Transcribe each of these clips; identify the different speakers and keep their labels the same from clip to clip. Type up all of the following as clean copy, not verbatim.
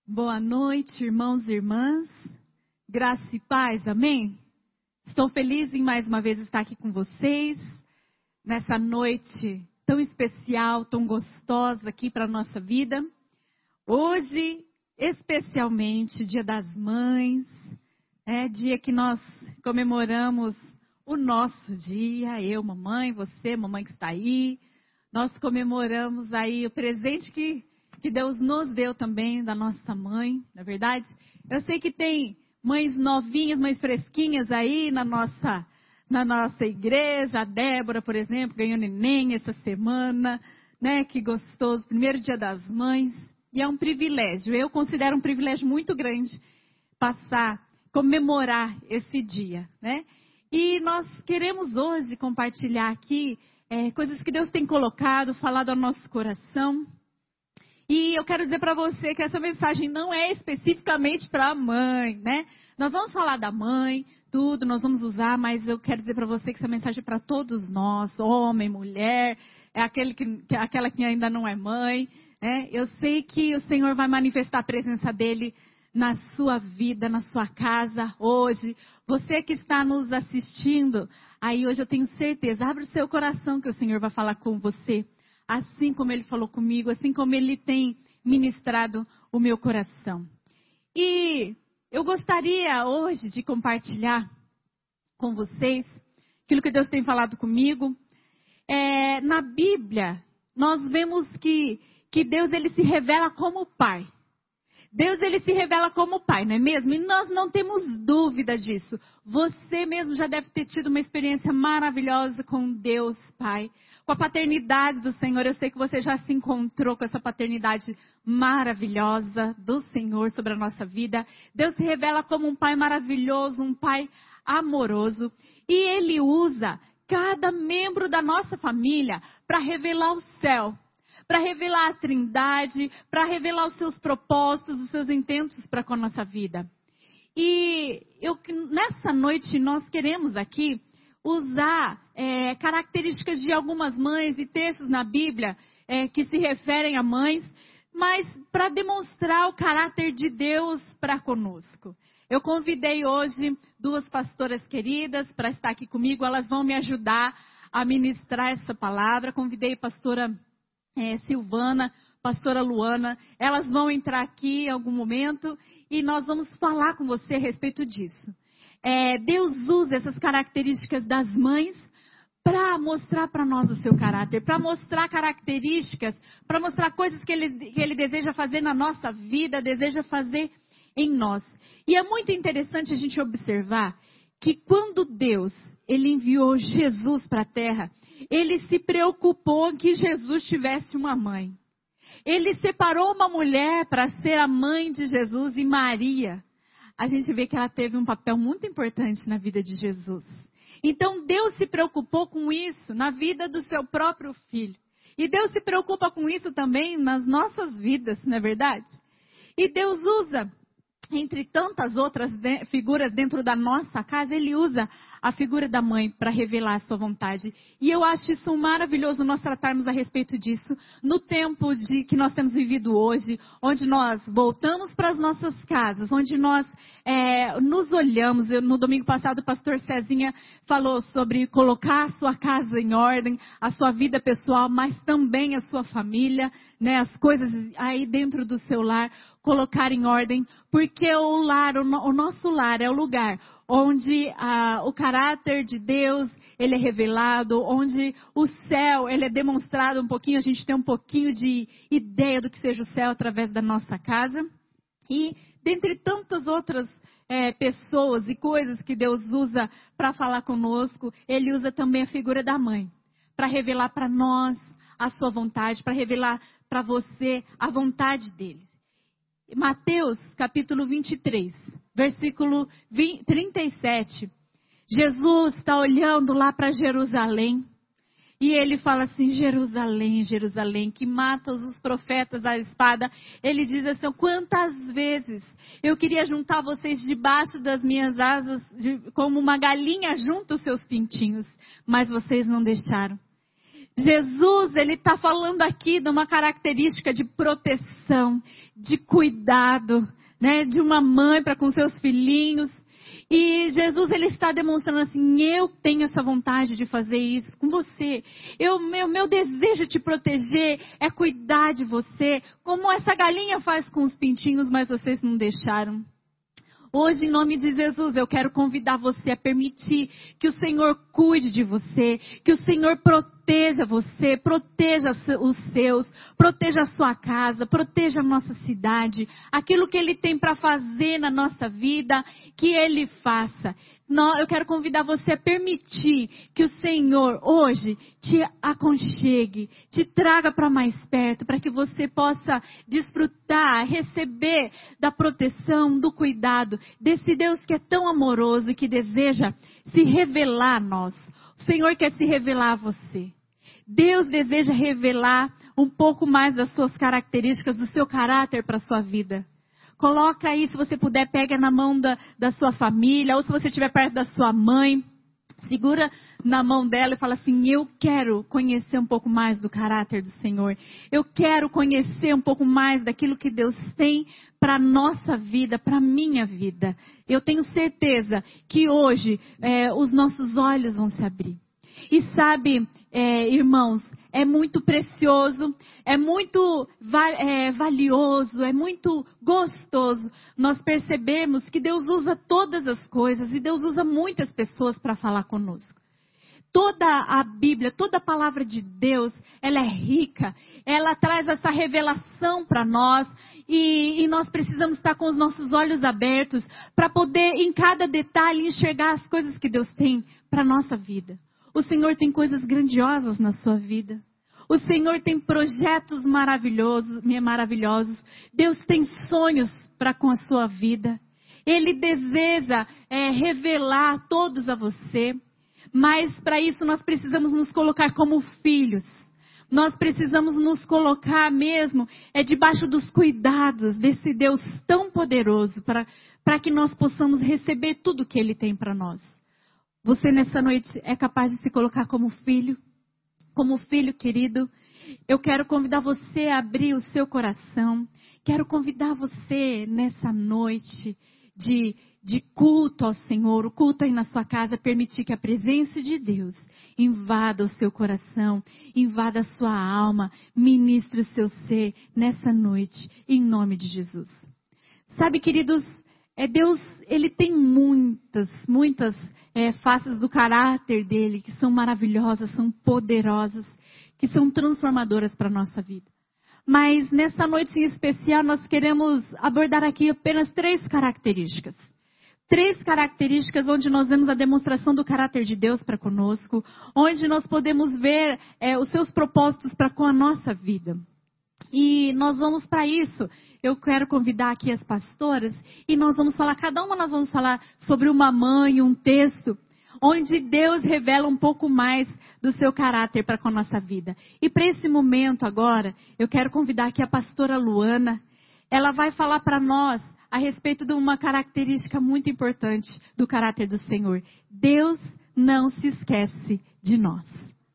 Speaker 1: Boa noite, irmãos e irmãs. Graça e paz, amém? Estou feliz em mais uma vez estar aqui com vocês, nessa noite tão especial, tão gostosa aqui para a nossa vida. Hoje, especialmente, Dia das Mães, dia que nós comemoramos o nosso dia, eu, mamãe, você, mamãe que está aí. Nós comemoramos aí o presente que Deus nos deu também da nossa mãe, não é verdade? Eu sei que tem mães novinhas, mães fresquinhas aí na nossa igreja. A Débora, por exemplo, ganhou neném essa semana, né? Que gostoso, primeiro Dia das Mães. E é um privilégio, eu considero um privilégio muito grande comemorar esse dia, né? E nós queremos hoje compartilhar aqui coisas que Deus tem colocado, falado ao nosso coração. E eu quero dizer para você que essa mensagem não é especificamente para a mãe, né? Nós vamos falar da mãe, tudo, nós vamos usar, mas eu quero dizer para você que essa mensagem é para todos nós, homem, mulher, aquela que ainda não é mãe, né? Eu sei que o Senhor vai manifestar a presença dEle na sua vida, na sua casa, hoje. Você que está nos assistindo, aí hoje eu tenho certeza, abre o seu coração que o Senhor vai falar com você. Assim como Ele falou comigo, assim como Ele tem ministrado o meu coração. E eu gostaria hoje de compartilhar com vocês aquilo que Deus tem falado comigo. Na Bíblia, nós vemos que Deus ele se revela como Pai. Deus ele se revela como Pai, não é mesmo? E nós não temos dúvida disso. Você mesmo já deve ter tido uma experiência maravilhosa com Deus Pai. Com a paternidade do Senhor. Eu sei que você já se encontrou com essa paternidade maravilhosa do Senhor sobre a nossa vida. Deus se revela como um Pai maravilhoso, um Pai amoroso. E Ele usa cada membro da nossa família para revelar o céu. Para revelar a Trindade, para revelar os seus propósitos, os seus intentos para com a nossa vida. E nessa noite nós queremos aqui usar características de algumas mães e textos na Bíblia que se referem a mães, mas para demonstrar o caráter de Deus para conosco. Eu convidei hoje duas pastoras queridas para estar aqui comigo, elas vão me ajudar a ministrar essa palavra. Convidei a pastora Silvana, pastora Luana, elas vão entrar aqui em algum momento e nós vamos falar com você a respeito disso. Deus usa essas características das mães para mostrar para nós o seu caráter, para mostrar características, para mostrar coisas que ele deseja fazer na nossa vida, deseja fazer em nós. E é muito interessante a gente observar que quando Deus ele enviou Jesus para a terra, Ele se preocupou que Jesus tivesse uma mãe. Ele separou uma mulher para ser a mãe de Jesus, e Maria, a gente vê que ela teve um papel muito importante na vida de Jesus. Então Deus se preocupou com isso na vida do seu próprio filho. E Deus se preocupa com isso também nas nossas vidas, não é verdade? E Deus usa, entre tantas outras figuras dentro da nossa casa, Ele usa a figura da mãe para revelar a sua vontade. E eu acho isso maravilhoso nós tratarmos a respeito disso no tempo que nós temos vivido hoje, onde nós voltamos para as nossas casas, onde nós nos olhamos. No domingo passado o pastor Cezinha falou sobre colocar a sua casa em ordem, a sua vida pessoal, mas também a sua família, né, as coisas aí dentro do seu lar, colocar em ordem, porque o nosso lar é o lugar onde o caráter de Deus ele é revelado, onde o céu ele é demonstrado um pouquinho, a gente tem um pouquinho de ideia do que seja o céu através da nossa casa. E dentre tantas outras pessoas e coisas que Deus usa para falar conosco, Ele usa também a figura da mãe, para revelar para nós a sua vontade, para revelar para você a vontade dele. Mateus capítulo 23, versículo 37. Jesus está olhando lá para Jerusalém. E ele fala assim: Jerusalém, Jerusalém, que matas os profetas à espada. Ele diz assim: quantas vezes eu queria juntar vocês debaixo das minhas asas, como uma galinha junta os seus pintinhos, mas vocês não deixaram. Jesus, ele está falando aqui de uma característica de proteção, de cuidado, né? De uma mãe para com seus filhinhos. E Jesus, ele está demonstrando assim, eu tenho essa vontade de fazer isso com você. Meu desejo de te proteger é cuidar de você, como essa galinha faz com os pintinhos, mas vocês não deixaram. Hoje, em nome de Jesus, eu quero convidar você a permitir que o Senhor cuide de você, que o Senhor proteja você, proteja os seus, proteja a sua casa, proteja a nossa cidade, aquilo que Ele tem para fazer na nossa vida, que Ele faça. Eu quero convidar você a permitir que o Senhor hoje te aconchegue, te traga para mais perto, para que você possa desfrutar, receber da proteção, do cuidado desse Deus que é tão amoroso e que deseja se revelar a nós. O Senhor quer se revelar a você. Deus deseja revelar um pouco mais das suas características, do seu caráter para a sua vida. Coloca aí, se você puder, pega na mão da sua família, ou se você estiver perto da sua mãe, segura na mão dela e fala assim, eu quero conhecer um pouco mais do caráter do Senhor. Eu quero conhecer um pouco mais daquilo que Deus tem para a nossa vida, para a minha vida. Eu tenho certeza que hoje os nossos olhos vão se abrir. E sabe, irmãos, é muito precioso, é muito valioso, é muito gostoso nós percebermos que Deus usa todas as coisas e Deus usa muitas pessoas para falar conosco. Toda a Bíblia, toda a palavra de Deus, ela é rica, ela traz essa revelação para nós e nós precisamos estar com os nossos olhos abertos para poder em cada detalhe enxergar as coisas que Deus tem para a nossa vida. O Senhor tem coisas grandiosas na sua vida. O Senhor tem projetos maravilhosos. Deus tem sonhos para com a sua vida. Ele deseja revelar todos a você. Mas para isso nós precisamos nos colocar como filhos. Nós precisamos nos colocar mesmo debaixo dos cuidados desse Deus tão poderoso para que nós possamos receber tudo que Ele tem para nós. Você nessa noite é capaz de se colocar como filho querido? Eu quero convidar você a abrir o seu coração. Quero convidar você nessa noite de culto ao Senhor, o culto aí na sua casa, permitir que a presença de Deus invada o seu coração, invada a sua alma, ministre o seu ser nessa noite, em nome de Jesus. Sabe, queridos, Deus, Ele tem muitas faces do caráter dele, que são maravilhosas, são poderosas, que são transformadoras para a nossa vida. Mas nessa noite em especial, nós queremos abordar aqui apenas 3 características. 3 características onde nós vemos a demonstração do caráter de Deus para conosco, onde nós podemos ver os seus propósitos para com a nossa vida. E nós vamos para isso. Eu quero convidar aqui as pastoras e nós vamos falar, cada uma nós vamos falar sobre uma mãe, um texto, onde Deus revela um pouco mais do seu caráter para com a nossa vida. E para esse momento agora, eu quero convidar aqui a pastora Luana. Ela vai falar para nós a respeito de uma característica muito importante do caráter do Senhor. Deus não se esquece de nós.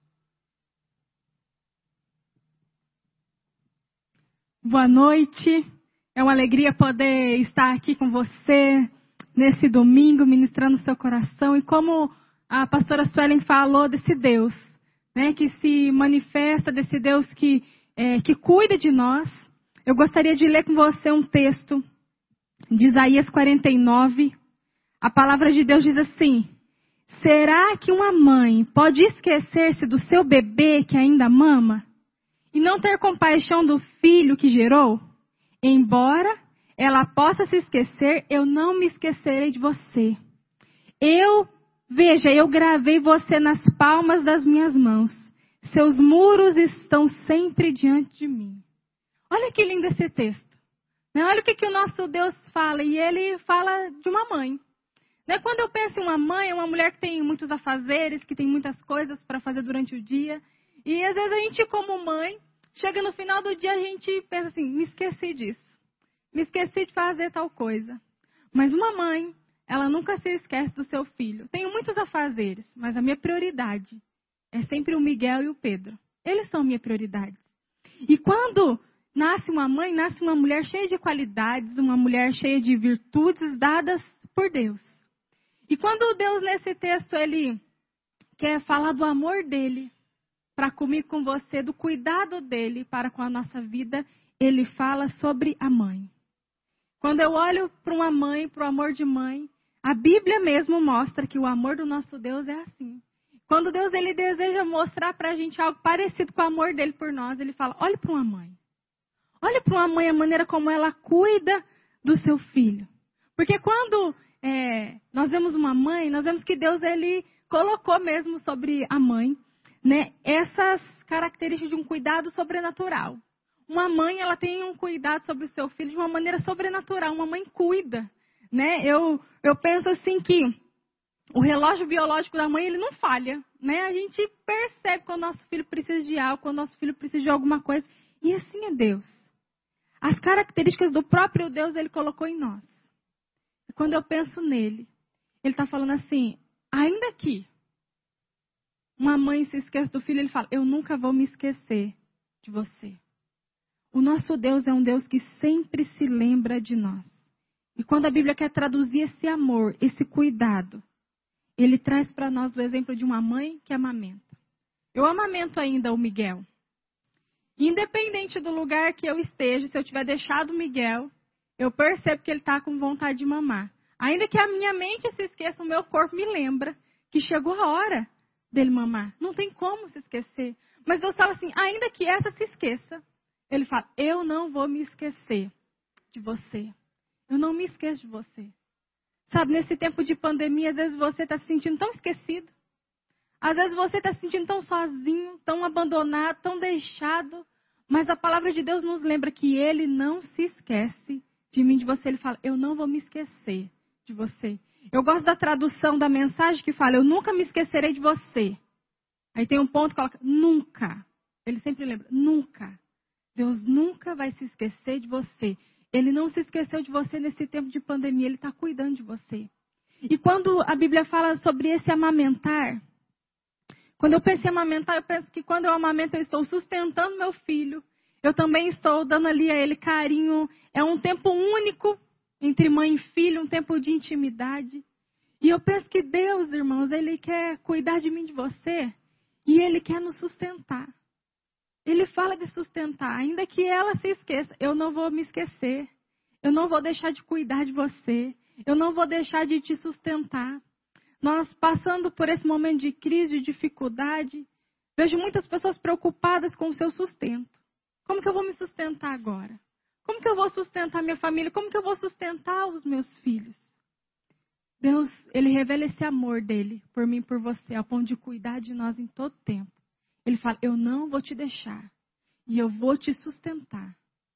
Speaker 2: Boa noite, é uma alegria poder estar aqui com você nesse domingo, ministrando o seu coração. E como a pastora Suelen falou desse Deus, né, que se manifesta, desse Deus que cuida de nós, eu gostaria de ler com você um texto de Isaías 49. A palavra de Deus diz assim: será que uma mãe pode esquecer-se do seu bebê que ainda mama? E não ter compaixão do filho que gerou? Embora ela possa se esquecer, eu não me esquecerei de você. Eu gravei você nas palmas das minhas mãos. Seus muros estão sempre diante de mim. Olha que lindo esse texto. Olha o que o nosso Deus fala. E Ele fala de uma mãe. Quando eu penso em uma mãe, é uma mulher que tem muitos afazeres, que tem muitas coisas para fazer durante o dia. E às vezes a gente, como mãe, chega no final do dia, a gente pensa assim, me esqueci disso. Me esqueci de fazer tal coisa. Mas uma mãe, ela nunca se esquece do seu filho. Tenho muitos afazeres, mas a minha prioridade é sempre o Miguel e o Pedro. Eles são minha prioridade. E quando nasce uma mãe, nasce uma mulher cheia de qualidades, uma mulher cheia de virtudes dadas por Deus. E quando Deus, nesse texto, ele quer falar do amor dele para comigo, com você, do cuidado dele para com a nossa vida, ele fala sobre a mãe. Quando eu olho para uma mãe, para o amor de mãe, a Bíblia mesmo mostra que o amor do nosso Deus é assim. Quando Deus ele deseja mostrar para a gente algo parecido com o amor dele por nós, ele fala, olhe para uma mãe. Olhe para uma mãe, a maneira como ela cuida do seu filho. Porque quando nós vemos uma mãe, nós vemos que Deus ele colocou mesmo sobre a mãe, né, essas características de um cuidado sobrenatural. Uma mãe, ela tem um cuidado sobre o seu filho de uma maneira sobrenatural. Uma mãe cuida, né? Eu penso assim que o relógio biológico da mãe, ele não falha, né? A gente percebe quando nosso filho precisa de algo, quando nosso filho precisa de alguma coisa. E assim é Deus. As características do próprio Deus, ele colocou em nós. E quando eu penso nele, ele está falando assim, ainda que uma mãe se esqueça do filho, ele fala, eu nunca vou me esquecer de você. O nosso Deus é um Deus que sempre se lembra de nós. E quando a Bíblia quer traduzir esse amor, esse cuidado, ele traz para nós o exemplo de uma mãe que amamenta. Eu amamento ainda o Miguel. Independente do lugar que eu esteja, se eu tiver deixado o Miguel, eu percebo que ele está com vontade de mamar. Ainda que a minha mente se esqueça, o meu corpo me lembra que chegou a hora dele mamar. Não tem como se esquecer. Mas Deus fala assim, ainda que essa se esqueça, ele fala, eu não vou me esquecer de você. Eu não me esqueço de você. Sabe, nesse tempo de pandemia, às vezes você está se sentindo tão esquecido. Às vezes você está se sentindo tão sozinho, tão abandonado, tão deixado. Mas a palavra de Deus nos lembra que Ele não se esquece de mim, de você. Ele fala, eu não vou me esquecer de você. Eu gosto da tradução da mensagem que fala, eu nunca me esquecerei de você. Aí tem um ponto que coloca, nunca. Ele sempre lembra, nunca. Deus nunca vai se esquecer de você. Ele não se esqueceu de você nesse tempo de pandemia. Ele está cuidando de você. E quando a Bíblia fala sobre esse amamentar, quando eu penso em amamentar, eu penso que quando eu amamento, eu estou sustentando meu filho. Eu também estou dando ali a ele carinho. É um tempo único entre mãe e filho, um tempo de intimidade. E eu penso que Deus, irmãos, Ele quer cuidar de mim, de você. E Ele quer nos sustentar. Ele fala de sustentar, ainda que ela se esqueça. Eu não vou me esquecer. Eu não vou deixar de cuidar de você. Eu não vou deixar de te sustentar. Nós passando por esse momento de crise, de dificuldade, vejo muitas pessoas preocupadas com o seu sustento. Como que eu vou me sustentar agora? Como que eu vou sustentar minha família? Como que eu vou sustentar os meus filhos? Deus, Ele revela esse amor dEle por mim e por você, ao ponto de cuidar de nós em todo tempo. Ele fala, eu não vou te deixar e eu vou te sustentar.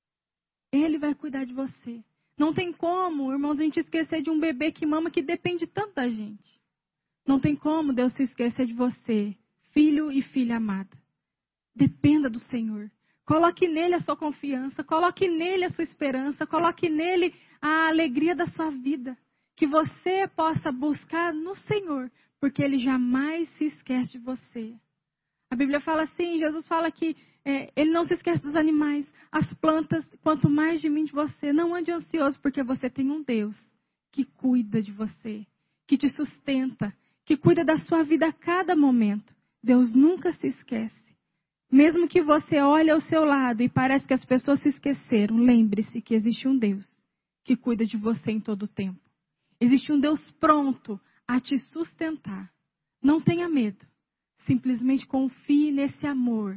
Speaker 2: Ele vai cuidar de você. Não tem como, irmãos, a gente esquecer de um bebê que mama, que depende tanto da gente. Não tem como Deus se esquecer de você, filho e filha amada. Dependa do Senhor. Coloque nele a sua confiança, coloque nele a sua esperança, coloque nele a alegria da sua vida. Que você possa buscar no Senhor, porque Ele jamais se esquece de você. A Bíblia fala assim, Jesus fala que Ele não se esquece dos animais, as plantas, quanto mais de mim, de você. Não ande ansioso, porque você tem um Deus que cuida de você, que te sustenta, que cuida da sua vida a cada momento. Deus nunca se esquece. Mesmo que você olhe ao seu lado e parece que as pessoas se esqueceram, lembre-se que existe um Deus que cuida de você em todo o tempo. Existe um Deus pronto a te sustentar. Não tenha medo. Simplesmente confie nesse amor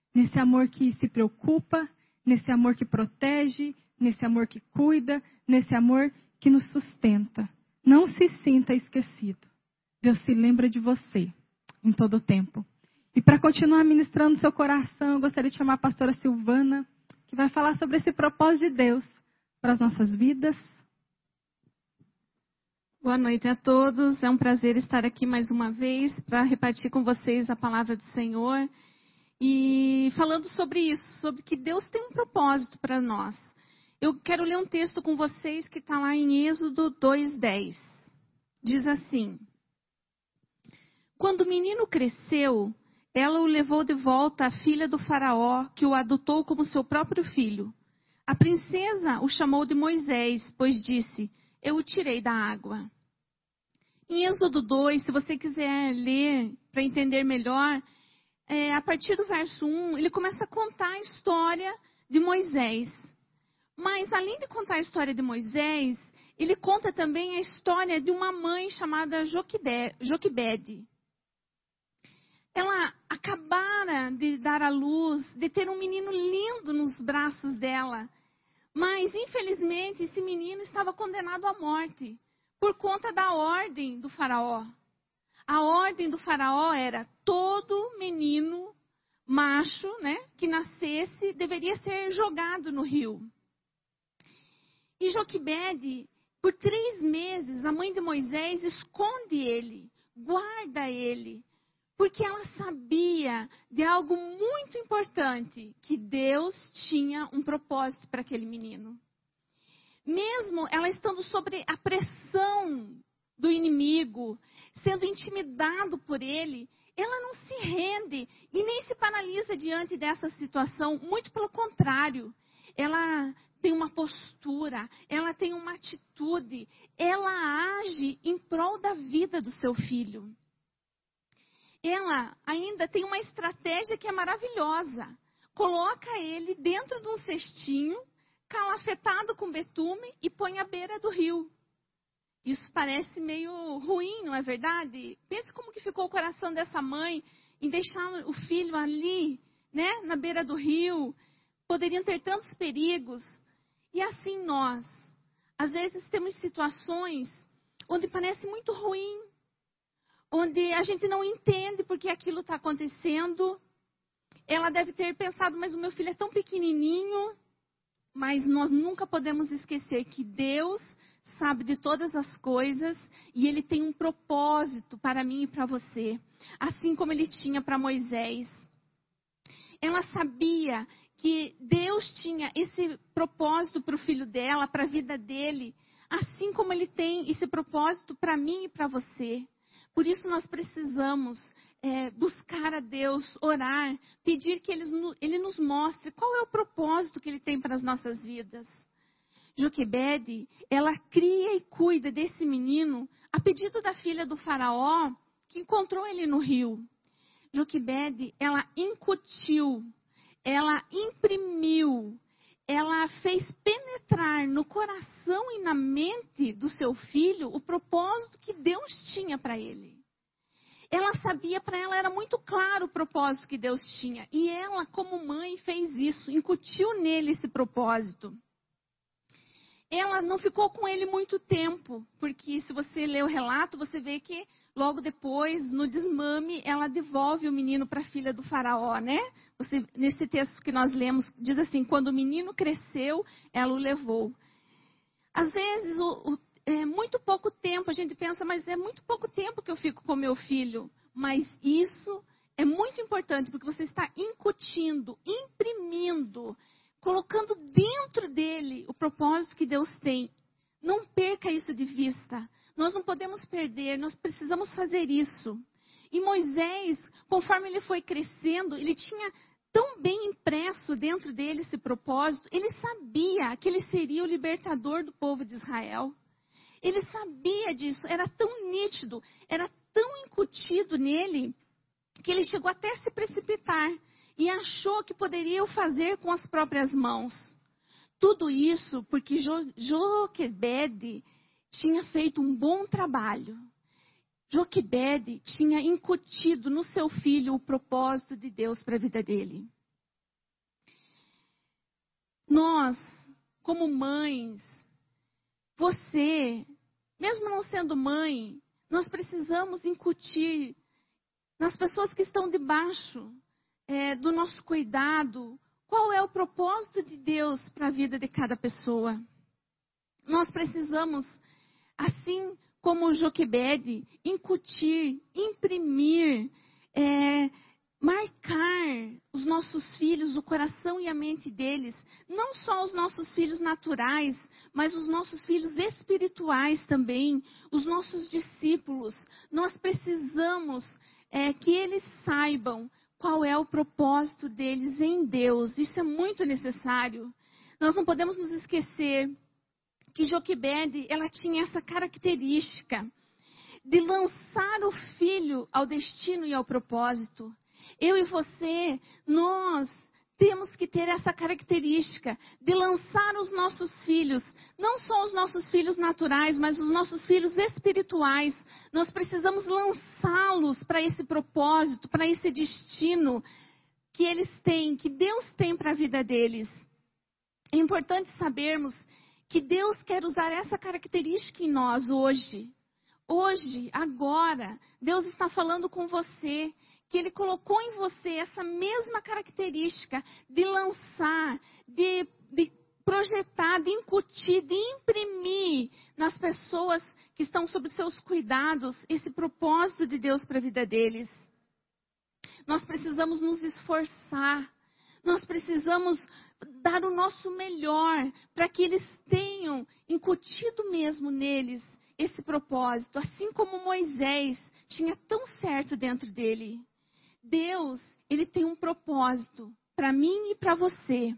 Speaker 2: que se preocupa, nesse amor que protege, nesse amor que cuida, nesse amor que nos sustenta. Não se sinta esquecido. Deus se lembra de você em todo o tempo. E para continuar ministrando seu coração, eu gostaria de chamar a pastora Silvana, que vai falar sobre esse propósito de Deus para as nossas vidas.
Speaker 1: Boa noite a todos. É um prazer estar aqui mais uma vez para repartir com vocês a palavra do Senhor. E falando sobre isso, sobre que Deus tem um propósito para nós. Eu quero ler um texto com vocês que está lá em Êxodo 2:10. Diz assim: Quando o menino cresceu,
Speaker 3: ela o levou de volta à filha do faraó, que o adotou como seu próprio filho. A princesa o chamou de Moisés, pois disse: eu o tirei da água. Em Êxodo 2, se você quiser ler para entender melhor, a partir do verso 1, ele começa a contar a história de Moisés. Mas, além de contar a história de Moisés, ele conta também a história de uma mãe chamada Joquebede. Ela acabara de dar à luz, de ter um menino lindo nos braços dela. Mas, infelizmente, esse menino estava condenado à morte por conta da ordem do faraó. A ordem do faraó era todo menino macho, né, que nascesse deveria ser jogado no rio. E Joquebede, por 3 meses, a mãe de Moisés esconde ele, guarda ele, porque ela sabia de algo muito importante, que Deus tinha um propósito para aquele menino. Mesmo ela estando sob a pressão do inimigo, sendo intimidado por ele, ela não se rende e nem se paralisa diante dessa situação. Muito pelo contrário, ela tem uma postura, ela tem uma atitude, ela age em prol da vida do seu filho. Ela ainda tem uma estratégia que é maravilhosa. Coloca ele dentro de um cestinho, calafetado com betume e põe à beira do rio. Isso parece meio ruim, não é verdade? Pense como que ficou o coração dessa mãe em deixar o filho ali, né, na beira do rio. Poderiam ter tantos perigos. E assim nós, às vezes temos situações onde parece muito ruim, onde a gente não entende porque aquilo está acontecendo. Ela deve ter pensado, mas o meu filho é tão pequenininho. Mas nós nunca podemos esquecer que Deus sabe de todas as coisas e Ele tem um propósito para mim e para você. Assim como Ele tinha para Moisés. Ela sabia que Deus tinha esse propósito para o filho dela, para a vida dele. Assim como Ele tem esse propósito para mim e para você. Por isso nós precisamos buscar a Deus, orar, pedir que Ele nos mostre qual é o propósito que Ele tem para as nossas vidas. Joquebede, ela cria e cuida desse menino a pedido da filha do faraó, que encontrou ele no rio. Joquebede, ela incutiu, ela imprimiu, ela fez penetrar no coração e na mente do seu filho o propósito que Deus tinha para ele. Ela sabia, para ela era muito claro o propósito que Deus tinha. E ela, como mãe, fez isso, incutiu nele esse propósito. Ela não ficou com ele muito tempo, porque se você ler o relato, você vê que logo depois, no desmame, ela devolve o menino para a filha do faraó, né? Nesse texto que nós lemos, diz assim, quando o menino cresceu, ela o levou. Às vezes, é muito pouco tempo, a gente pensa, mas é muito pouco tempo que eu fico com meu filho. Mas isso é muito importante, porque você está incutindo, imprimindo, colocando dentro dele o propósito que Deus tem. Não perca isso de vista. Nós não podemos perder, nós precisamos fazer isso. E Moisés, conforme ele foi crescendo, ele tinha tão bem impresso dentro dele esse propósito, ele sabia que ele seria o libertador do povo de Israel. Ele sabia disso, era tão nítido, era tão incutido nele, que ele chegou até a se precipitar e achou que poderia o fazer com as próprias mãos. Tudo isso porque Joquebede tinha feito um bom trabalho. Joquebede tinha incutido no seu filho o propósito de Deus para a vida dele. Nós, como mães, você, mesmo não sendo mãe, nós precisamos incutir nas pessoas que estão debaixo do nosso cuidado, qual é o propósito de Deus para a vida de cada pessoa. Nós precisamos, assim como Joquebede, incutir, imprimir, marcar os nossos filhos, o coração e a mente deles, não só os nossos filhos naturais, mas os nossos filhos espirituais também, os nossos discípulos. Nós precisamos que eles saibam qual é o propósito deles em Deus. Isso é muito necessário. Nós não podemos nos esquecer que Joquebede, ela tinha essa característica de lançar o filho ao destino e ao propósito. Eu e você, nós temos que ter essa característica de lançar os nossos filhos, não só os nossos filhos naturais, mas os nossos filhos espirituais. Nós precisamos lançá-los para esse propósito, para esse destino que eles têm, que Deus tem para a vida deles. É importante sabermos que Deus quer usar essa característica em nós hoje. Hoje, agora, Deus está falando com você, que Ele colocou em você essa mesma característica de lançar, de projetar, de incutir, de imprimir nas pessoas que estão sob seus cuidados esse propósito de Deus para a vida deles. Nós precisamos nos esforçar, nós precisamos dar o nosso melhor para que eles tenham incutido mesmo neles esse propósito, assim como Moisés tinha tão certo dentro dele. Deus, Ele tem um propósito para mim e para você.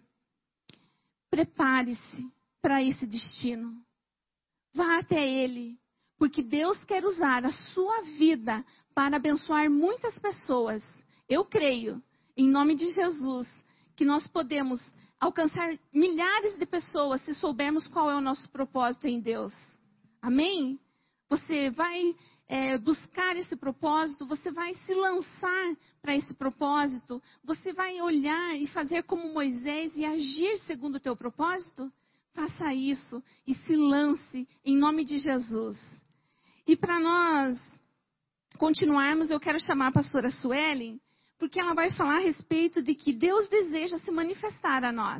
Speaker 3: Prepare-se para esse destino. Vá até Ele, porque Deus quer usar a sua vida para abençoar muitas pessoas. Eu creio, em nome de Jesus, que nós podemos alcançar milhares de pessoas se soubermos qual é o nosso propósito em Deus. Amém? Você vai buscar esse propósito, você vai se lançar para esse propósito, você vai olhar e fazer como Moisés e agir segundo o teu propósito? Faça isso e se lance em nome de Jesus. E para nós continuarmos, eu quero chamar a pastora Suelen, porque ela vai falar a respeito de que Deus deseja se manifestar a nós.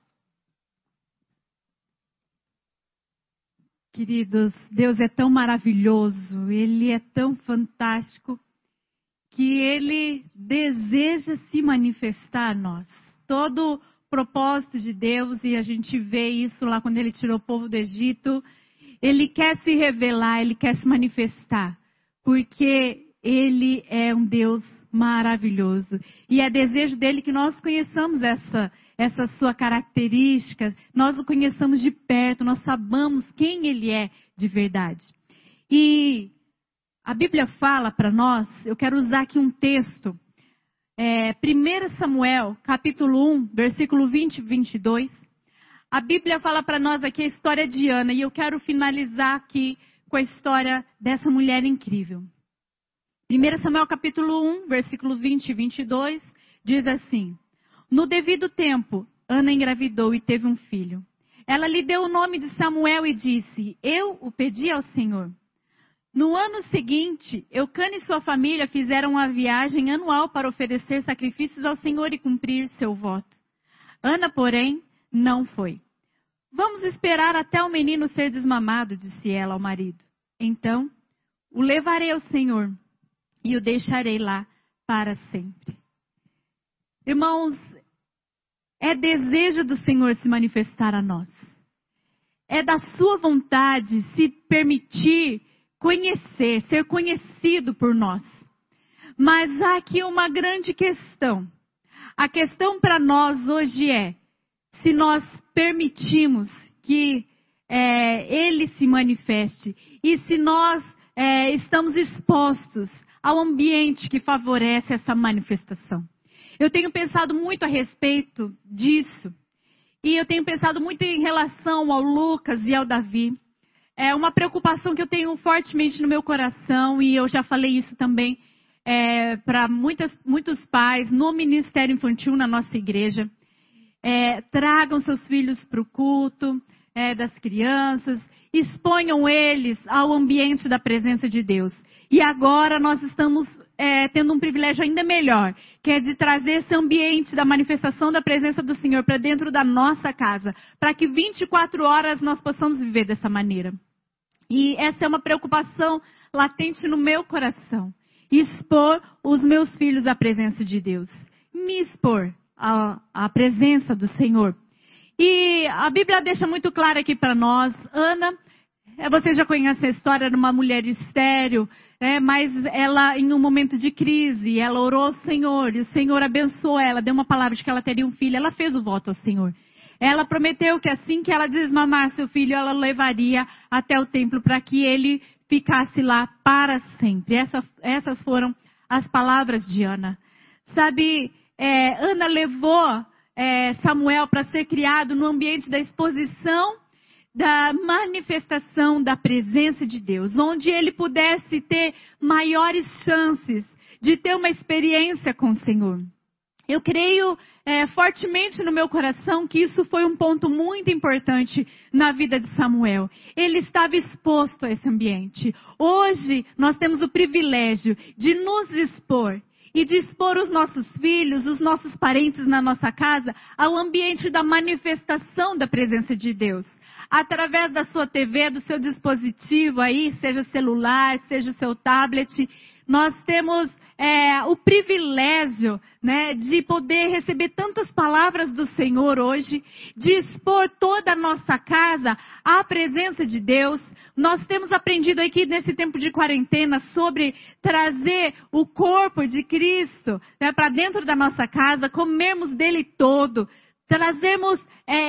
Speaker 1: Queridos, Deus é tão maravilhoso, Ele é tão fantástico, que Ele deseja se manifestar a nós. Todo propósito de Deus, e a gente vê isso lá quando Ele tirou o povo do Egito, Ele quer se revelar, Ele quer se manifestar, porque Ele é um Deus maravilhoso. E é desejo dele que nós conheçamos essa sua característica, nós o conheçamos de perto, nós sabamos quem ele é de verdade. E a Bíblia fala para nós, eu quero usar aqui um texto, 1 Samuel, capítulo 1, versículo 20 e 22. A Bíblia fala para nós aqui a história de Ana, e eu quero finalizar aqui com a história dessa mulher incrível. 1 Samuel capítulo 1, versículo 20 e 22, diz assim: No devido tempo, Ana engravidou e teve um filho. Ela lhe deu o nome de Samuel e disse: Eu o pedi ao Senhor. No ano seguinte, Eucana e sua família fizeram uma viagem anual para oferecer sacrifícios ao Senhor e cumprir seu voto. Ana, porém, não foi. Vamos esperar até o menino ser desmamado, disse ela ao marido. Então, o levarei ao Senhor e o deixarei lá para sempre. Irmãos, é desejo do Senhor se manifestar a nós. É da sua vontade se permitir conhecer, ser conhecido por nós. Mas há aqui uma grande questão. A questão para nós hoje é, se nós permitimos que Ele se manifeste e se nós estamos expostos ao ambiente que favorece essa manifestação. Eu tenho pensado muito a respeito disso. E eu tenho pensado muito em relação ao Lucas e ao Davi. É uma preocupação que eu tenho fortemente no meu coração. E eu já falei isso também para muitos pais no Ministério Infantil na nossa igreja. Tragam seus filhos para o culto das crianças. Exponham eles ao ambiente da presença de Deus. E agora nós estamos tendo um privilégio ainda melhor, que é de trazer esse ambiente da manifestação da presença do Senhor para dentro da nossa casa, para que 24 horas nós possamos viver dessa maneira. E essa é uma preocupação latente no meu coração. Expor os meus filhos à presença de Deus. Me expor à presença do Senhor. E a Bíblia deixa muito claro aqui para nós, Ana Você já conhece a história de uma mulher estéril, mas ela, em um momento de crise, ela orou ao Senhor, e o Senhor abençoou ela, deu uma palavra de que ela teria um filho, ela fez o voto ao Senhor. Ela prometeu que assim que ela desmamasse o filho, ela o levaria até o templo para que ele ficasse lá para sempre. Essas foram as palavras de Ana. Sabe, Ana levou Samuel para ser criado no ambiente da exposição, da manifestação da presença de Deus, onde ele pudesse ter maiores chances de ter uma experiência com o Senhor. Eu creio fortemente no meu coração que isso foi um ponto muito importante na vida de Samuel. Ele estava exposto a esse ambiente. Hoje nós temos o privilégio de nos expor e de expor os nossos filhos, os nossos parentes na nossa casa ao ambiente da manifestação da presença de Deus. Através da sua TV, do seu dispositivo aí, seja celular, seja o seu tablet, nós temos o privilégio, de poder receber tantas palavras do Senhor hoje, de expor toda a nossa casa à presença de Deus. Nós temos aprendido aqui nesse tempo de quarentena sobre trazer o corpo de Cristo para dentro da nossa casa, comermos dele todo, trazermos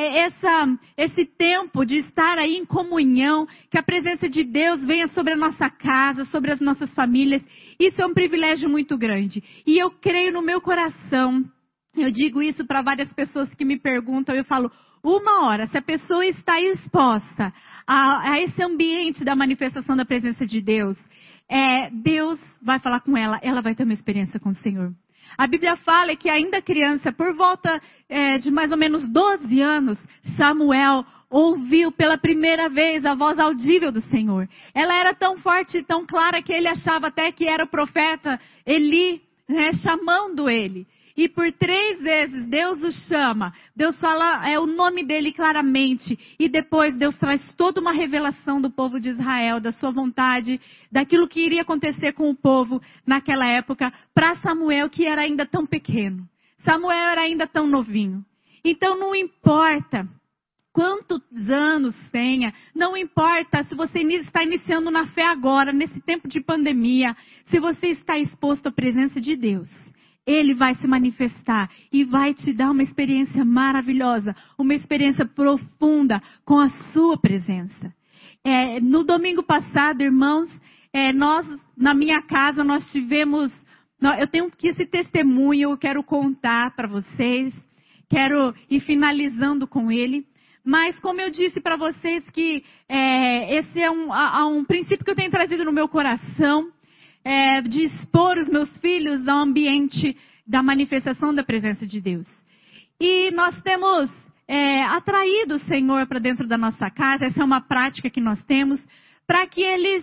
Speaker 1: esse tempo de estar aí em comunhão, que a presença de Deus venha sobre a nossa casa, sobre as nossas famílias. Isso é um privilégio muito grande. E eu creio no meu coração, eu digo isso para várias pessoas que me perguntam, eu falo, uma hora, se a pessoa está exposta a esse ambiente da manifestação da presença de Deus, Deus vai falar com ela, ela vai ter uma experiência com o Senhor. A Bíblia fala que ainda criança, por volta de mais ou menos 12 anos, Samuel ouviu pela primeira vez a voz audível do Senhor. Ela era tão forte e tão clara que ele achava até que era o profeta Eli, chamando ele. E por 3 vezes Deus o chama, Deus fala o nome dele claramente. E depois Deus traz toda uma revelação do povo de Israel, da sua vontade, daquilo que iria acontecer com o povo naquela época, para Samuel, que era ainda tão pequeno. Samuel era ainda tão novinho. Então não importa quantos anos tenha, não importa se você está iniciando na fé agora, nesse tempo de pandemia, se você está exposto à presença de Deus. Ele vai se manifestar e vai te dar uma experiência maravilhosa, uma experiência profunda com a sua presença. No domingo passado, irmãos, nós, na minha casa, nós tivemos... Eu tenho que esse testemunho, eu quero contar para vocês, quero ir finalizando com ele. Mas como eu disse para vocês que esse é um princípio que eu tenho trazido no meu coração, de expor os meus filhos ao ambiente da manifestação da presença de Deus. E nós temos atraído o Senhor para dentro da nossa casa, essa é uma prática que nós temos, para que eles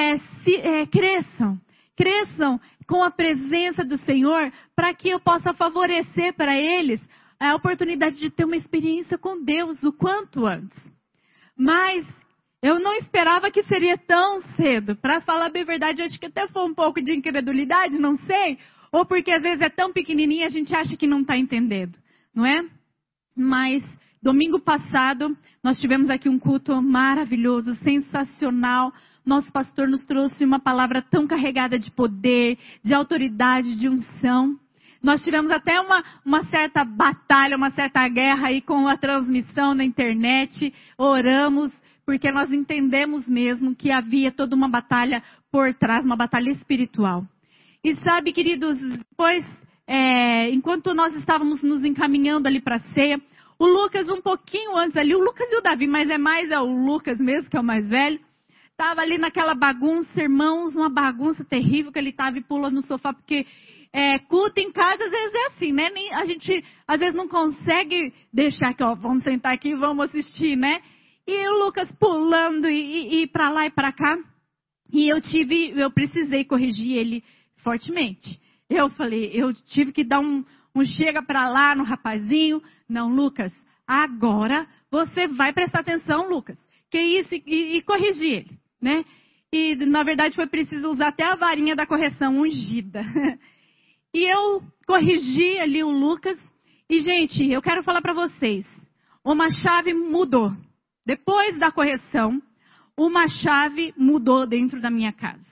Speaker 1: cresçam com a presença do Senhor, para que eu possa favorecer para eles a oportunidade de ter uma experiência com Deus o quanto antes. Mas eu não esperava que seria tão cedo. Para falar bem a verdade, eu acho que até foi um pouco de incredulidade, não sei. Ou porque às vezes é tão pequenininha, a gente acha que não está entendendo, não é? Mas domingo passado, nós tivemos aqui um culto maravilhoso, sensacional. Nosso pastor nos trouxe uma palavra tão carregada de poder, de autoridade, de unção. Nós tivemos até uma certa batalha, uma certa guerra aí com a transmissão na internet. Oramos, porque nós entendemos mesmo que havia toda uma batalha por trás, uma batalha espiritual. E sabe, queridos, depois, enquanto nós estávamos nos encaminhando ali para a ceia, o Lucas um pouquinho antes ali, o Lucas e o Davi, mas é o Lucas mesmo, que é o mais velho, estava ali naquela bagunça, irmãos, uma bagunça terrível que ele estava e pulando no sofá, porque culto em casa às vezes é assim, né? A gente às vezes não consegue deixar que, vamos sentar aqui e vamos assistir, né? E o Lucas pulando e para lá e para cá. E eu precisei corrigir ele fortemente. Eu tive que dar um chega para lá no rapazinho. Não, Lucas, agora você vai prestar atenção, Lucas. Que isso? E corrigir ele, né? E na verdade foi preciso usar até a varinha da correção ungida. E eu corrigi ali o Lucas. E gente, eu quero falar para vocês. Uma chave mudou. Depois da correção, uma chave mudou dentro da minha casa.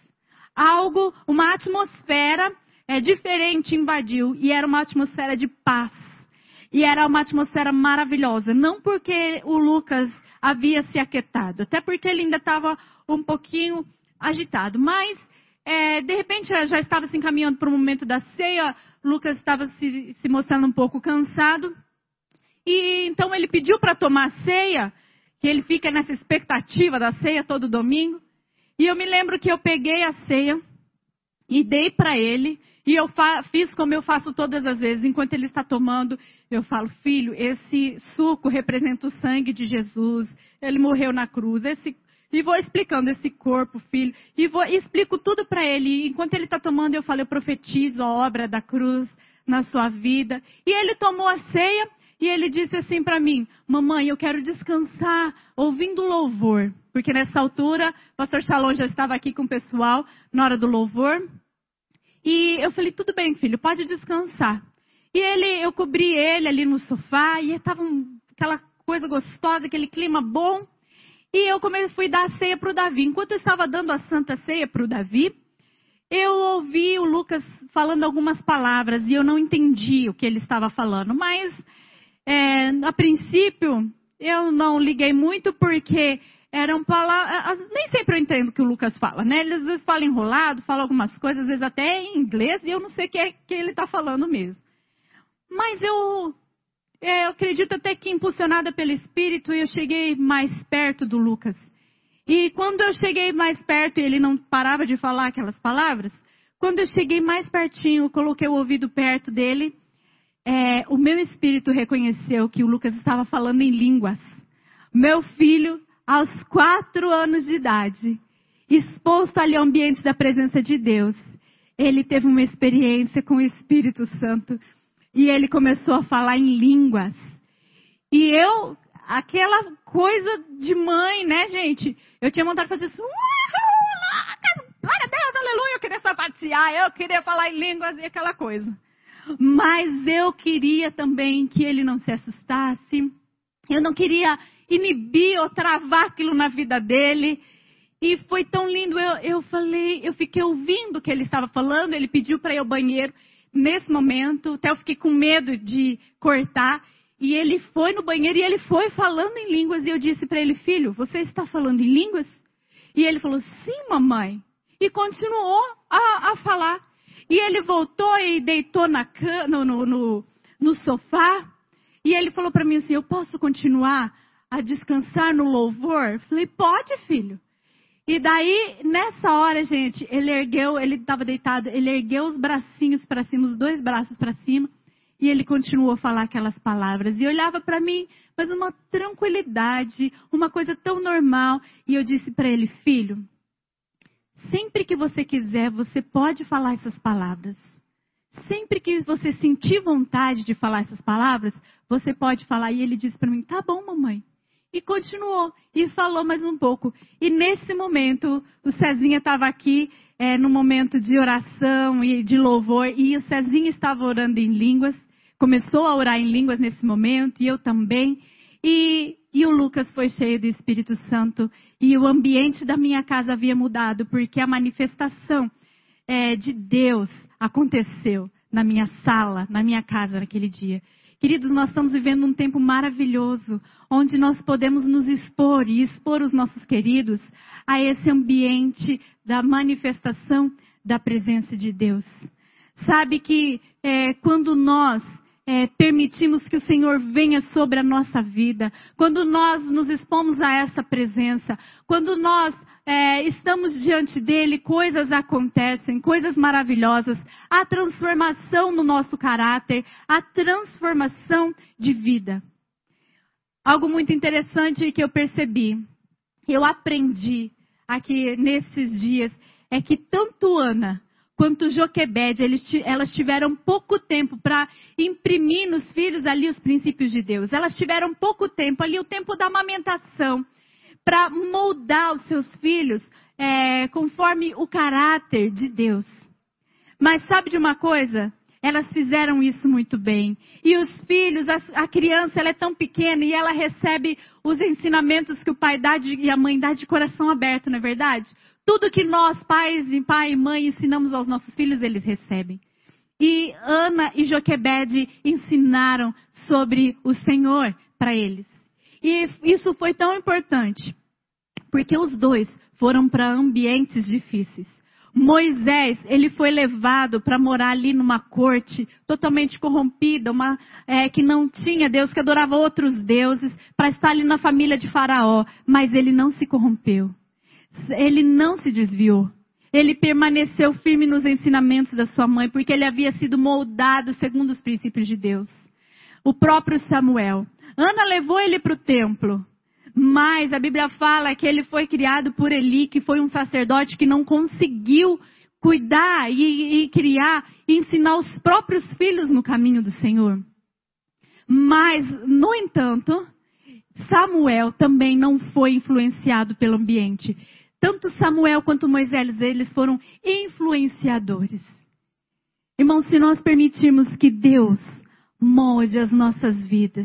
Speaker 1: Uma atmosfera diferente invadiu, e era uma atmosfera de paz. E era uma atmosfera maravilhosa, não porque o Lucas havia se aquietado, até porque ele ainda estava um pouquinho agitado, mas de repente já estava se encaminhando para o momento da ceia. Lucas estava se mostrando um pouco cansado, e então ele pediu para tomar ceia, que ele fica nessa expectativa da ceia todo domingo. E eu me lembro que eu peguei a ceia e dei para ele, e eu fiz como eu faço todas as vezes. Enquanto ele está tomando, eu falo: filho, esse suco representa o sangue de Jesus, ele morreu na cruz. E vou explicando esse corpo, filho, e explico tudo para ele. E enquanto ele está tomando, eu falo: eu profetizo a obra da cruz na sua vida. E ele tomou a ceia, e ele disse assim para mim: mamãe, eu quero descansar ouvindo louvor. Porque nessa altura, o pastor Shalom já estava aqui com o pessoal na hora do louvor. E eu falei: tudo bem, filho, pode descansar. E eu cobri ele ali no sofá, e estava aquela coisa gostosa, aquele clima bom. E eu fui dar a ceia para o Davi. Enquanto eu estava dando a santa ceia para o Davi, eu ouvi o Lucas falando algumas palavras, e eu não entendi o que ele estava falando. Mas, a princípio, eu não liguei muito, porque eram palavras... Nem sempre eu entendo o que o Lucas fala, né? Ele às vezes fala enrolado, fala algumas coisas, às vezes até em inglês, e eu não sei o que ele está falando mesmo. Mas eu acredito até que, impulsionada pelo Espírito, eu cheguei mais perto do Lucas. E quando eu cheguei mais perto, e ele não parava de falar aquelas palavras, quando eu cheguei mais pertinho, coloquei o ouvido perto dele, o meu espírito reconheceu que o Lucas estava falando em línguas. Meu filho, aos 4 anos de idade, exposto ali ao ambiente da presença de Deus, ele teve uma experiência com o Espírito Santo. E ele começou a falar em línguas. E aquela coisa de mãe, né, gente? Eu tinha vontade de fazer isso. Glória a Deus, aleluia. Eu queria sapatear, eu queria falar em línguas e aquela coisa. Mas eu queria também que ele não se assustasse. Eu não queria inibir ou travar aquilo na vida dele. E foi tão lindo. Eu fiquei ouvindo o que ele estava falando. Ele pediu para ir ao banheiro. Nesse momento, até eu fiquei com medo de cortar. E ele foi no banheiro e ele foi falando em línguas. E eu disse para ele: filho, você está falando em línguas? E ele falou: sim, mamãe. E continuou a falar. E ele voltou e deitou no sofá. E ele falou para mim assim: eu posso continuar a descansar no louvor? Eu falei: pode, filho. E daí, nessa hora, gente, ele estava deitado, ele ergueu os bracinhos para cima, os 2 braços para cima, e ele continuou a falar aquelas palavras. E olhava para mim, mas uma tranquilidade, uma coisa tão normal. E eu disse para ele: filho, sempre que você quiser, você pode falar essas palavras. Sempre que você sentir vontade de falar essas palavras, você pode falar. E ele disse para mim: tá bom, mamãe. E continuou, e falou mais um pouco. E nesse momento, o Cezinha estava aqui, no momento de oração e de louvor, e o Cezinha estava orando em línguas, começou a orar em línguas nesse momento, e eu também. E o Lucas foi cheio do Espírito Santo, e o ambiente da minha casa havia mudado, porque a manifestação de Deus aconteceu na minha sala, na minha casa naquele dia. Queridos, nós estamos vivendo um tempo maravilhoso, onde nós podemos nos expor e expor os nossos queridos a esse ambiente da manifestação da presença de Deus. Sabe que quando nós permitimos que o Senhor venha sobre a nossa vida, quando nós nos expomos a essa presença, quando nós estamos diante dele, coisas acontecem, coisas maravilhosas, a transformação no nosso caráter, a transformação de vida. Algo muito interessante que eu percebi, eu aprendi aqui nesses dias, é que tanto Ana quanto Joquebede, elas tiveram pouco tempo para imprimir nos filhos ali os princípios de Deus. Elas tiveram pouco tempo ali, o tempo da amamentação, para moldar os seus filhos conforme o caráter de Deus. Mas sabe de uma coisa? Elas fizeram isso muito bem. E os filhos, a criança, ela é tão pequena e ela recebe os ensinamentos que o pai dá e a mãe dá de coração aberto, não é verdade? Tudo que nós, pai e mãe, ensinamos aos nossos filhos, eles recebem. E Ana e Joquebede ensinaram sobre o Senhor para eles. E isso foi tão importante, porque os dois foram para ambientes difíceis. Moisés, ele foi levado para morar ali numa corte totalmente corrompida, que não tinha Deus, que adorava outros deuses, para estar ali na família de Faraó. Mas ele não se corrompeu. Ele não se desviou. Ele permaneceu firme nos ensinamentos da sua mãe, porque ele havia sido moldado segundo os princípios de Deus. O próprio Samuel. Ana levou ele para o templo. Mas a Bíblia fala que ele foi criado por Eli, que foi um sacerdote que não conseguiu cuidar e criar e ensinar os próprios filhos no caminho do Senhor. Mas, no entanto, Samuel também não foi influenciado pelo ambiente. Tanto Samuel quanto Moisés, eles foram influenciadores. Irmãos, se nós permitirmos que Deus molde as nossas vidas,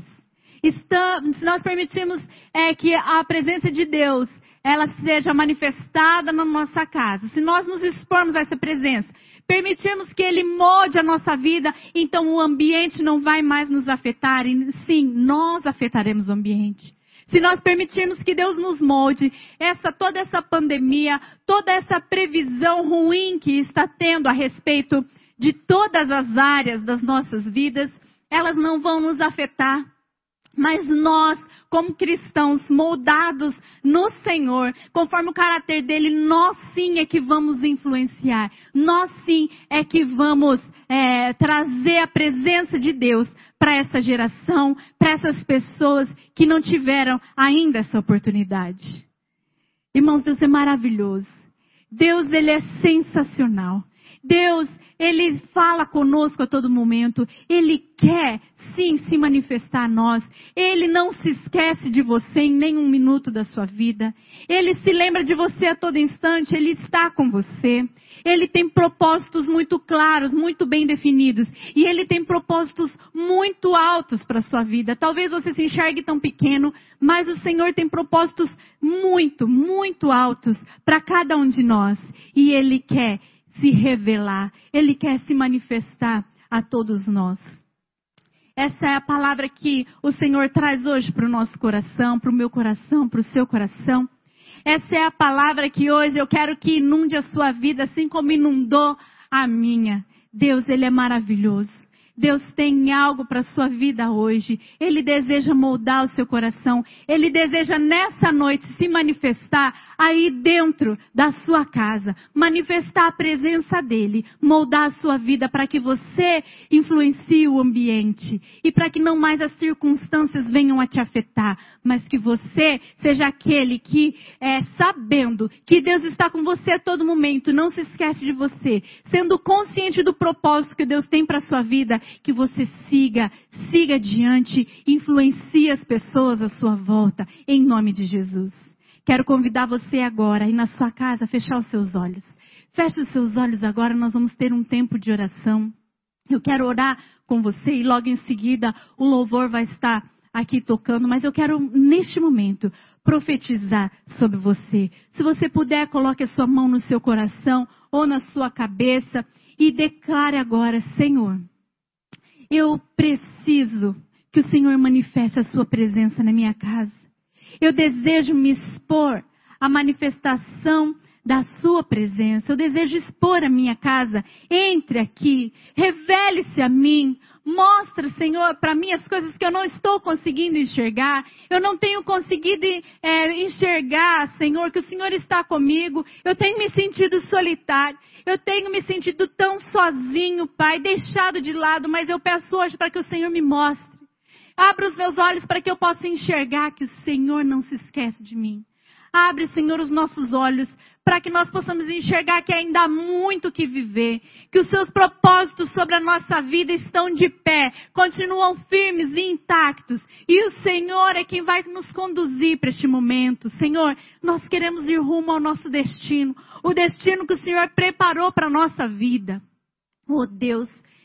Speaker 1: se nós permitirmos que a presença de Deus ela seja manifestada na nossa casa, se nós nos expormos a essa presença, permitirmos que Ele molde a nossa vida, então o ambiente não vai mais nos afetar. E sim, nós afetaremos o ambiente. Se nós permitirmos que Deus nos molde, toda essa pandemia, toda essa previsão ruim que está tendo a respeito de todas as áreas das nossas vidas, elas não vão nos afetar. Mas nós, como cristãos moldados no Senhor, conforme o caráter dele, nós sim é que vamos influenciar. Nós sim é que vamos trazer a presença de Deus para essa geração, para essas pessoas que não tiveram ainda essa oportunidade. Irmãos, Deus é maravilhoso. Deus, Ele é sensacional. Deus, Ele fala conosco a todo momento. Ele quer, sim, se manifestar a nós. Ele não se esquece de você em nenhum minuto da sua vida. Ele se lembra de você a todo instante. Ele está com você. Ele tem propósitos muito claros, muito bem definidos. E Ele tem propósitos muito altos para a sua vida. Talvez você se enxergue tão pequeno, mas o Senhor tem propósitos muito, muito altos para cada um de nós. E Ele quer se revelar. Ele quer se manifestar a todos nós. Essa é a palavra que o Senhor traz hoje para o nosso coração, para o meu coração, para o seu coração. Essa é a palavra que hoje eu quero que inunde a sua vida, assim como inundou a minha. Deus, Ele é maravilhoso. Deus tem algo para a sua vida hoje. Ele deseja moldar o seu coração. Ele deseja nessa noite se manifestar aí dentro da sua casa. Manifestar a presença dEle. Moldar a sua vida para que você influencie o ambiente. E para que não mais as circunstâncias venham a te afetar. Mas que você seja aquele que, sabendo que Deus está com você a todo momento, não se esquece de você. Sendo consciente do propósito que Deus tem para a sua vida, que você siga adiante, influencie as pessoas à sua volta, em nome de Jesus. Quero convidar você agora, aí na sua casa, a fechar os seus olhos. Feche os seus olhos agora, nós vamos ter um tempo de oração. Eu quero orar com você e logo em seguida o louvor vai estar aqui tocando, mas eu quero neste momento profetizar sobre você. Se você puder, coloque a sua mão no seu coração ou na sua cabeça e declare agora: Senhor, eu preciso que o Senhor manifeste a sua presença na minha casa. Eu desejo me expor à manifestação da sua presença. Eu desejo expor a minha casa. Entre aqui, revele-se a mim. Mostra, Senhor, para mim as coisas que eu não estou conseguindo enxergar. Eu não tenho conseguido enxergar, Senhor, que o Senhor está comigo. Eu tenho me sentido solitário. Eu tenho me sentido tão sozinho, Pai, deixado de lado. Mas eu peço hoje para que o Senhor me mostre. Abra os meus olhos para que eu possa enxergar que o Senhor não se esquece de mim. Abre, Senhor, os nossos olhos para que nós possamos enxergar que ainda há muito que viver. Que os seus propósitos sobre a nossa vida estão de pé, continuam firmes e intactos. E o Senhor é quem vai nos conduzir para este momento. Senhor, nós queremos ir rumo ao nosso destino. O destino que o Senhor preparou para a nossa vida. Oh Deus,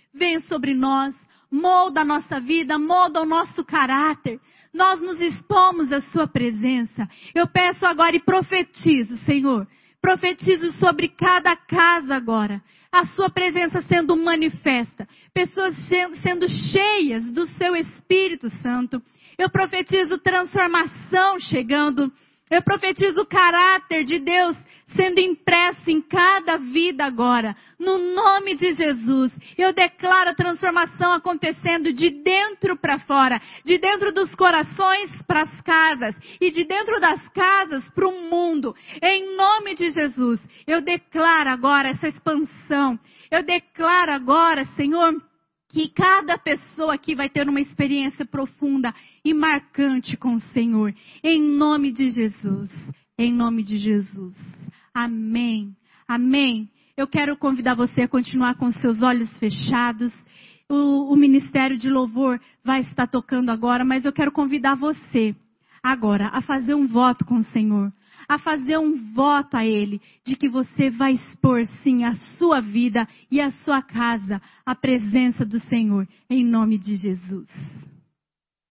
Speaker 1: Venha sobre nós, molda a nossa vida, molda o nosso caráter. Nós nos expomos à sua presença. Eu peço agora e profetizo, Senhor. Profetizo sobre cada casa agora. A sua presença sendo manifesta. Pessoas sendo cheias do seu Espírito Santo. Eu profetizo transformação chegando. Eu profetizo o caráter de Deus sendo impresso em cada vida agora. No nome de Jesus, eu declaro a transformação acontecendo de dentro para fora. De dentro dos corações para as casas. E de dentro das casas para o mundo. Em nome de Jesus, eu declaro agora essa expansão. Eu declaro agora, Senhor, que cada pessoa aqui vai ter uma experiência profunda e marcante com o Senhor. Em nome de Jesus. Em nome de Jesus. Amém. Amém. Eu quero convidar você a continuar com seus olhos fechados. O Ministério de Louvor vai estar tocando agora, mas eu quero convidar você agora a fazer um voto com o Senhor. A fazer um voto a Ele, de que você vai expor sim a sua vida e a sua casa, à presença do Senhor, em nome de Jesus.